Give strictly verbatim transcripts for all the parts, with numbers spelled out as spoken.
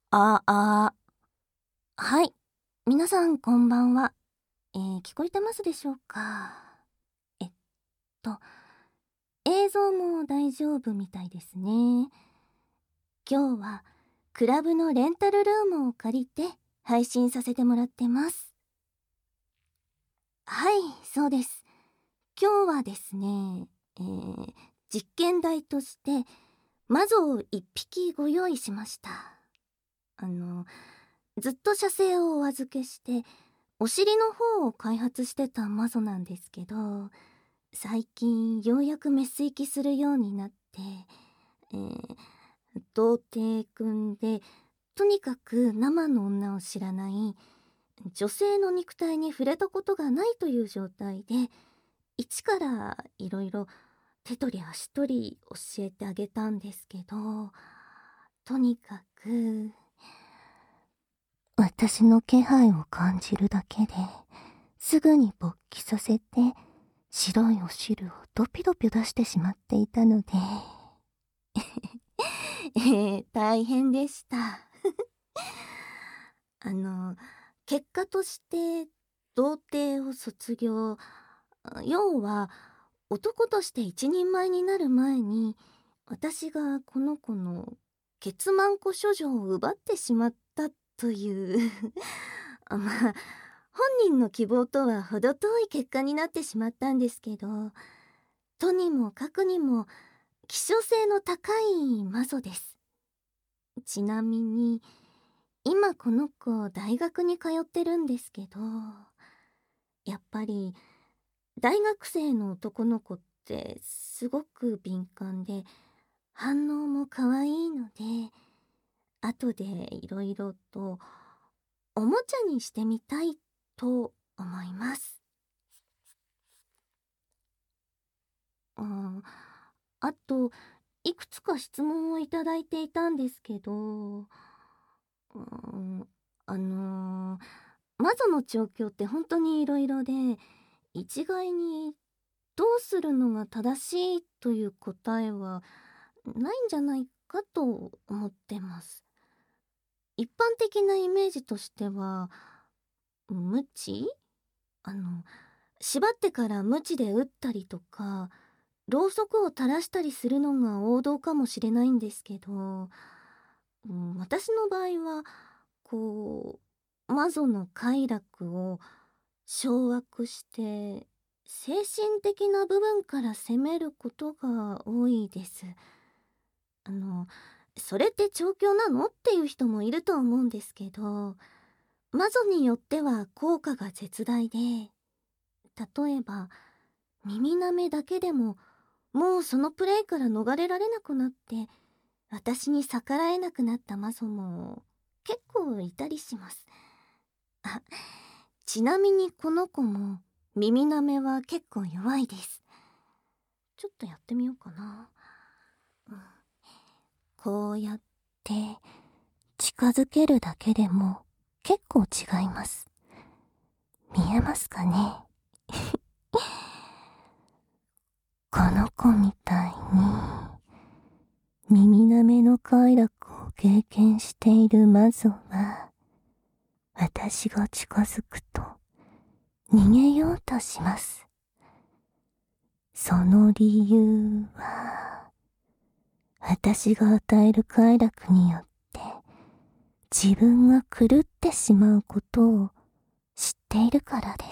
ああ、はい。皆さんこんばんは。えー、聞こえてますでしょうか？えっと、映像も大丈夫みたいですね。今日はクラブのレンタルルームを借りて配信させてもらってます。はい、そうです。今日はですね、えー、実験台として魔女を一匹ご用意しました。あの、ずっと写生をお預けしてお尻の方を開発してた魔女なんですけど、最近ようやくメス行きするようになって、えー、童貞くんで、とにかく生の女を知らない女性の肉体に触れたことがないという状態で、一からいろいろ手取り足取り教えてあげたんですけど、とにかく私の気配を感じるだけですぐに勃起させて白いお汁をドピドピ出してしまっていたのでえー、大変でしたあの結果として童貞を卒業、要は男として一人前になる前に私がこの子のケツマンコ処女を奪ってしまったというあまあ本人の希望とは程遠い結果になってしまったんですけど、とにもかくにも希少性の高い魔女です。ちなみに今この子大学に通ってるんですけど、やっぱり大学生の男の子ってすごく敏感で反応も可愛いので、後でいろいろとおもちゃにしてみたいと思います。うん、あといくつか質問をいただいていたんですけど、うーん、あのー、魔女の状況って本当にいろいろで、一概にどうするのが正しいという答えはないんじゃないかと思ってます。一般的なイメージとしては、ムチあの、縛ってからムチで打ったりとか、ろうそくを垂らしたりするのが王道かもしれないんですけど、うん、私の場合はこう魔女の快楽を掌握して精神的な部分から攻めることが多いです。あのそれって調教なのっていう人もいると思うんですけど、魔女によっては効果が絶大で、例えば耳なめだけでももうそのプレイから逃れられなくなって私に逆らえなくなった魔女も結構いたりします。あ、ちなみにこの子も耳なめは結構弱いです。ちょっとやってみようかな。うん、こうやって近づけるだけでも結構違います。見えますかね？この子みたいに耳なめの快楽を経験している魔女は、私が近づくと逃げようとします。その理由は、私が与える快楽によって自分が狂ってしまうことを知っているからです。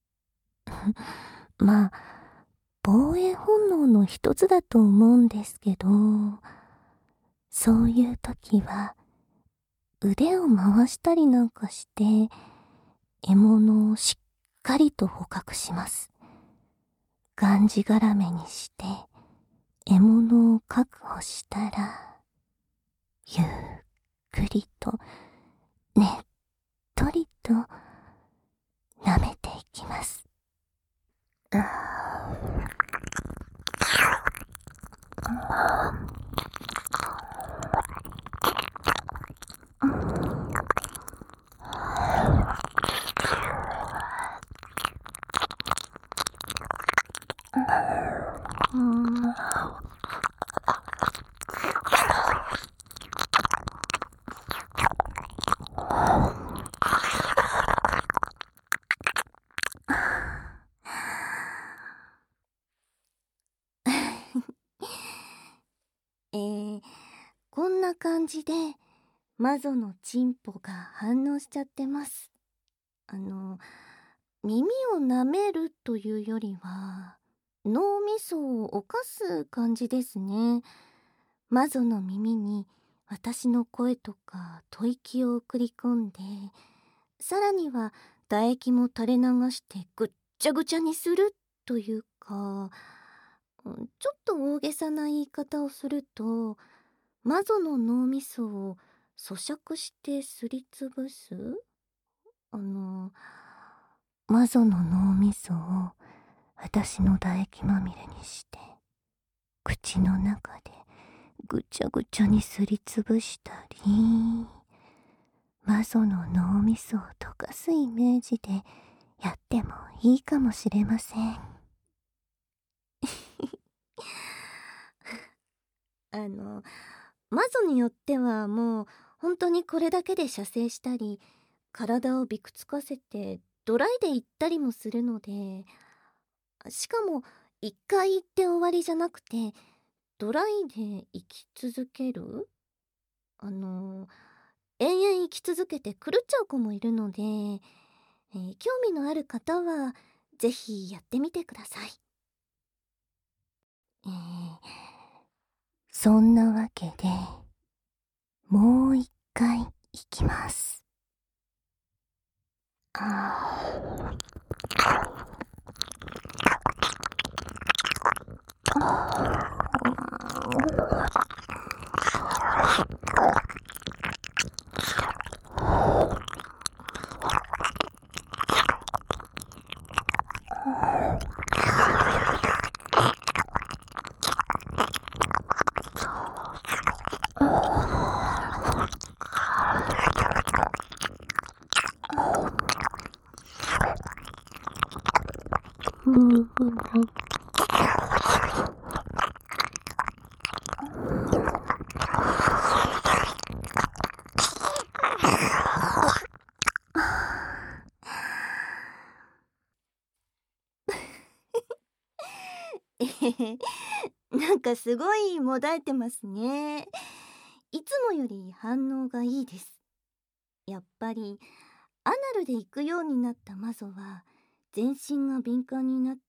まあ、防衛本能の一つだと思うんですけど、そういう時は腕を回したりなんかして獲物をしっかりと捕獲します。がんじがらめにして獲物を確保したら、ゆっくりとねっとりと舐めていきます。うん、 こんな感じで魔女のチンポが反応しちゃってます。あの耳を舐めるというよりは脳みそを犯す感じですね。魔女の耳に私の声とか吐息を送り込んで、さらには唾液も垂れ流してぐっちゃぐちゃにするというか、うん、ちょっと大げさな言い方をすると、魔女の脳みそを咀嚼してすりつぶす。あの魔女の脳みそを私の唾液まみれにして口の中でぐちゃぐちゃにすりつぶしたり、魔女の脳みそを溶かすイメージでやってもいいかもしれません。あの魔女によってはもう本当にこれだけで射精したり、体をびくつかせてドライで行ったりもするので、しかも一回行って終わりじゃなくてドライで生き続ける、あの延々生き続けて狂っちゃう子もいるので、えー興味のある方はぜひやってみてください。えー、そんなわけでもう一回いきます。あえへへ、なんかすごいもだえてますね。いつもより反応がいいです。やっぱりアナルで行くようになった魔女は全身が敏感になって、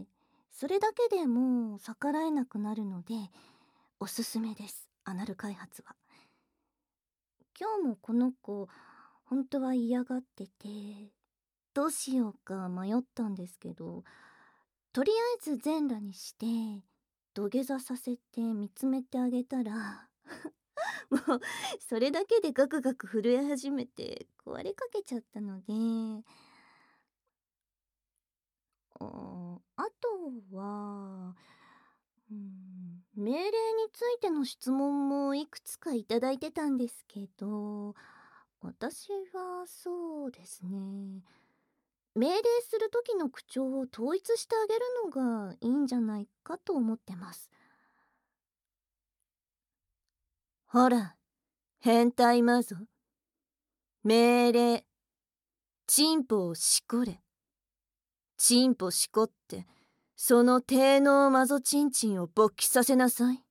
それだけでもう逆らえなくなるのでおすすめです、アナル開発は。今日もこの子本当は嫌がってて、どうしようか迷ったんですけど、とりあえず全裸にして土下座させて見つめてあげたらもうそれだけでガクガク震え始めて壊れかけちゃったので、あーあとは、うん、命令についての質問もいくつかいただいてたんですけど、私はそうですね、命令する時の口調を統一してあげるのがいいんじゃないかと思ってます。ほら、変態魔女。命令。チンポをしこれ。チンポしこって、その低能魔女チンチンを勃起させなさい。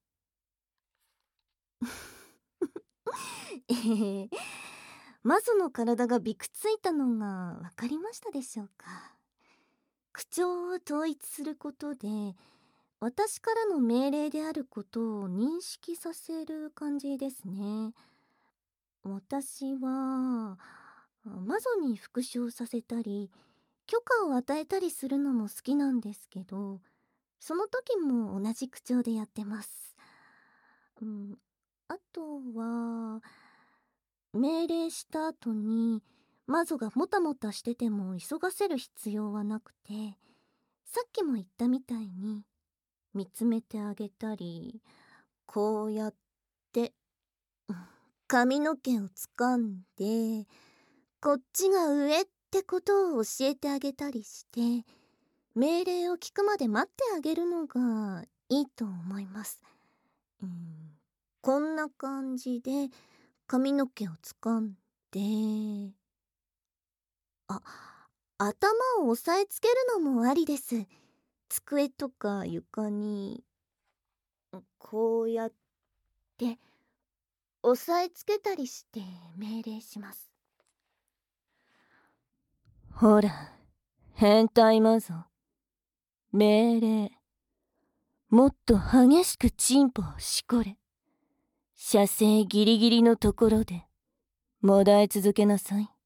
えー、魔女の体がびくついたのがわかりましたでしょうか。口調を統一することで私からの命令であることを認識させる感じですね。私は魔女に復讐させたり許可を与えたりするのも好きなんですけど、その時も同じ口調でやってます。うん、あとは命令した後に魔女がもたもたしてても急がせる必要はなくて、さっきも言ったみたいに見つめてあげたり、こうやって髪の毛を掴んでこっちが上ってことを教えてあげたりして、命令を聞くまで待ってあげるのがいいと思います。うん、こんな感じで髪の毛を掴んで、あ、頭を押さえつけるのもありです。机とか床にこうやって押さえつけたりして命令します。 ほら、変態マゾ。命令。もっと激しくチンポをしこれ。射精ギリギリのところで、もだえ続けなさい。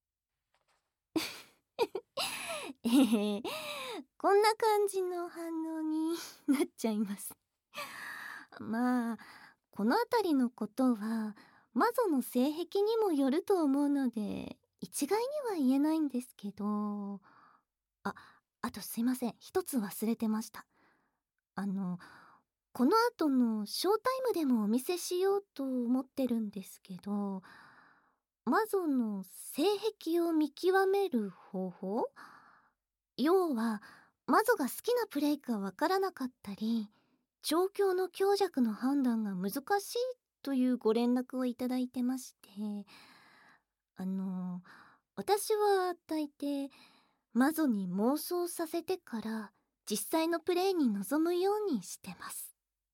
えへこんな感じの反応になっちゃいます。まあ、この辺りのことは、魔女の性癖にもよると思うので、一概には言えないんですけど、あ、あとすいません、一つ忘れてました。あの、この後のショータイムでもお見せしようと思ってるんですけど、魔女の性癖を見極める方法、要は魔女が好きなプレイかわからなかったり、状況の強弱の判断が難しいというご連絡をいただいてまして、あの私は大抵魔女に妄想させてから実際のプレイに臨むようにしてます。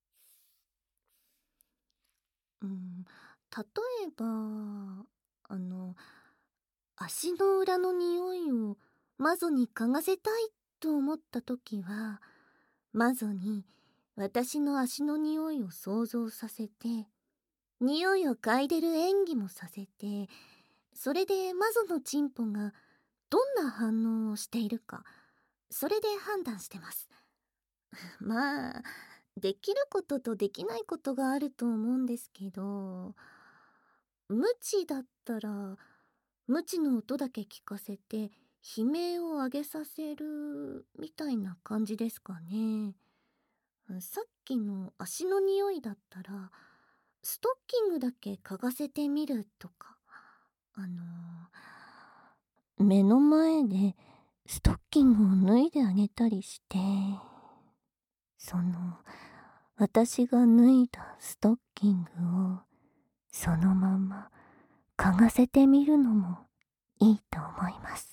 うん、例えばあの足の裏の匂いを魔女に嗅がせたいと思った時は、魔女に私の足の匂いを想像させて、匂いを嗅いでる演技もさせて、それで魔女のチンポがどんな反応をしているか、それで判断してます。まあ、できることとできないことがあると思うんですけど、無知だったら無知の音だけ聞かせて悲鳴を上げさせるみたいな感じですかね。さっきの足の匂いだったらストッキングだけ嗅がせてみるとか、あの目の前でストッキングを脱いであげたりして、その、私が脱いだストッキングをそのまま嗅がせてみるのもいいと思います。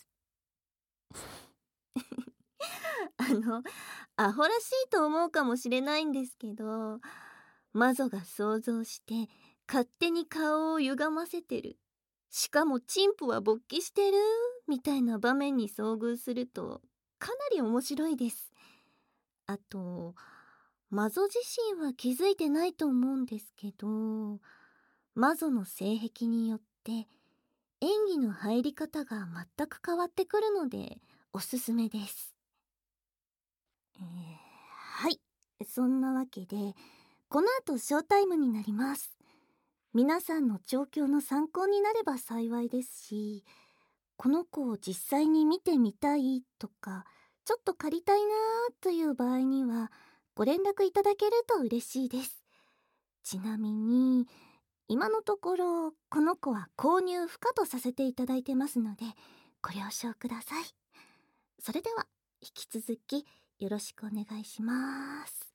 あのアホらしいと思うかもしれないんですけど、魔女が想像して勝手に顔を歪ませてる、しかもチンプは勃起してるみたいな場面に遭遇するとかなり面白いです。あと魔女自身は気づいてないと思うんですけど、魔女の性癖によって演技の入り方が全く変わってくるのでおすすめです。えーはい、そんなわけでこの後ショータイムになります。皆さんの状況の参考になれば幸いですし、この子を実際に見てみたいとかちょっと借りたいなという場合にはご連絡いただけると嬉しいです。ちなみに今のところこの子は購入不可とさせていただいてますのでご了承ください。それでは引き続きよろしくお願いします。